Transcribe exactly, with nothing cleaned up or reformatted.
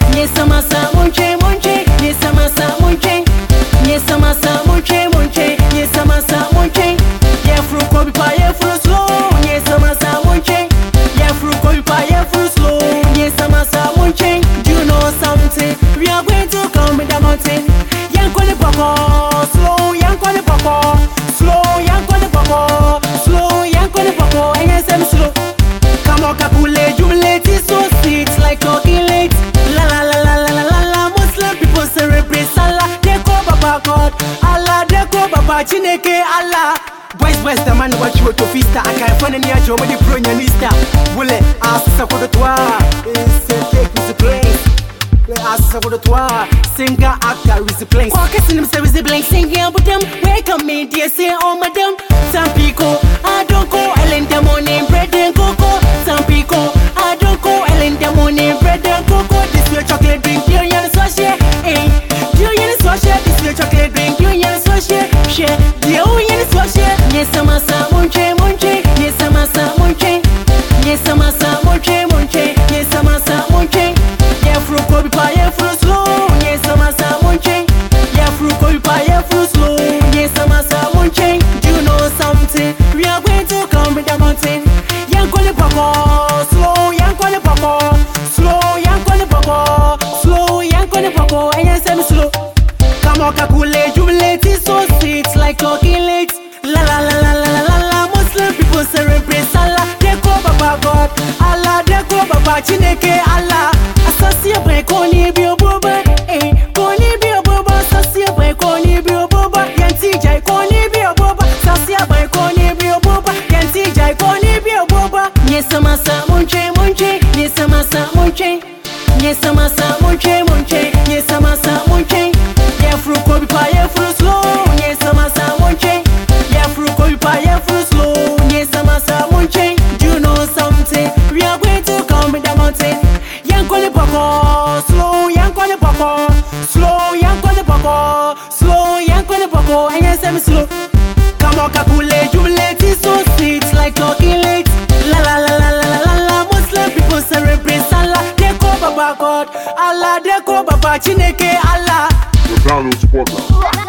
Nyesa masa munche munche, nyesa masa munche. Nyesa masa munche munche, nyesa masa munche. Yeah fru kobi pa yeah fru slow, nyesa masa munche. Yeah fru kobi pa yeah fru slow, nyesa masa munche. Do you know something? We are going to come with the mountain. Yang kole poko, slow, yang kole poko, slow, yang kole poko, slow, yang kole poko. And yes I'm slow. Come on kapule, jubilate is so sweet like talking late. La la la la la la la la. Muslim people celebrate Salah. Deko Baba God, Allah. Deko Baba Chineke Allah. Boys, boys, the man watch you to fista. I can't find any job with the pronyanista. Wule, asa for the toa. Take with the place. Asa for the toa. Singer, actor, with the place. Focus in themselves with the blank. Singing with them. Wake up me, dear, say, oh, madam. Some people, I don't go. Ellen, the morning, bread and cocoa. Some people, I don't go. Ellen, the morning, bread and cocoa. This your chocolate drink, you and so share. Hey, you and so share. This your chocolate drink, you and so share. Share, you and so share. Yes, masa munche munche. Yes, masa munche. Yes, masa munche munche. Yes, masa munche. Yeah, fru kobi pa yeah fru slow. Yes, masa munche. Yeah, fru kobi pa yeah fru slow. Yes, masa munche. Do you know something? We are going to come with the mountain. Yang kole poko, slow. Yang kole poko, slow. Yang kole poko, slow. Yang kole poko. And yes, I'm slow. Come on, kakule, jubilate is so sweet like talking late. La la la la la la la. Muslim people celebrate Salah. Deko Baba God, Allah. Deko Baba Chineke Allah. Associate break koni bi oboba, eh. Koni bi oboba, associate break koni bi oboba. Yanti jai koni bi oboba, associate break koni bi oboba. Yanti jai koni bi oboba. Nyesa masa munche munche, nyesa masa munche. Nyesa masa munche munche, nyesa masa munche. Yeah fru kobi pa yeah fru slow, nyesa masa munche. Yeah fru kobi pa yeah fru slow, nyesa masa munche. Do you know something? We are going to come with the mountain. Yang kole poko, slow, yang kole poko, slow, yang kole poko, slow, yang kole poko. And yes I'm slow. Come on kakule, jubilate is so sweet like talking late. La la la la la la la. Muslim people celebrate Salah. Deko Baba God, Allah. Deko Baba Chineke Allah. The Download Spotter.